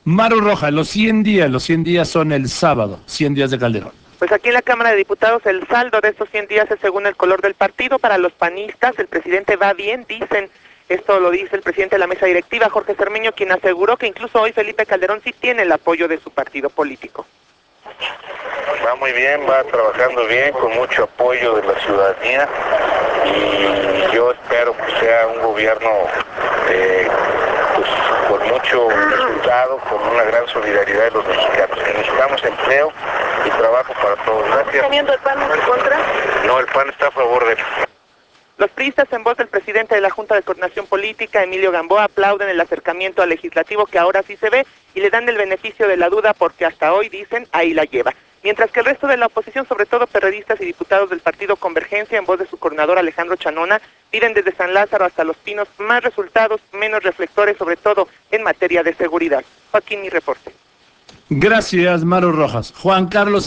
Maru Rojas, los 100 días son el sábado, 100 días de Calderón. Pues aquí en la Cámara de Diputados el saldo de estos 100 días es según el color del partido. Para los panistas el presidente va bien, dicen. Esto lo dice el presidente de la mesa directiva, Jorge Cermeño, quien aseguró que incluso hoy Felipe Calderón sí tiene el apoyo de su partido político. Va muy bien, va trabajando bien, con mucho apoyo de la ciudadanía, y yo espero que sea un gobierno pues, con mucho resultado, con una gran solidaridad de los mexicanos. Necesitamos empleo y trabajo para todos. Gracias. ¿Está viendo el PAN en contra? No, el PAN está a favor de él. Los priistas, en voz del presidente de la Junta de Coordinación Política, Emilio Gamboa, aplauden el acercamiento al legislativo que ahora sí se ve y le dan el beneficio de la duda porque hasta hoy, dicen, ahí la lleva. Mientras que el resto de la oposición, sobre todo perredistas y diputados del partido Convergencia, en voz de su coordinador Alejandro Chanona, piden desde San Lázaro hasta Los Pinos más resultados, menos reflectores, sobre todo en materia de seguridad. Joaquín, mi reporte. Gracias, Maru Rojas. Juan Carlos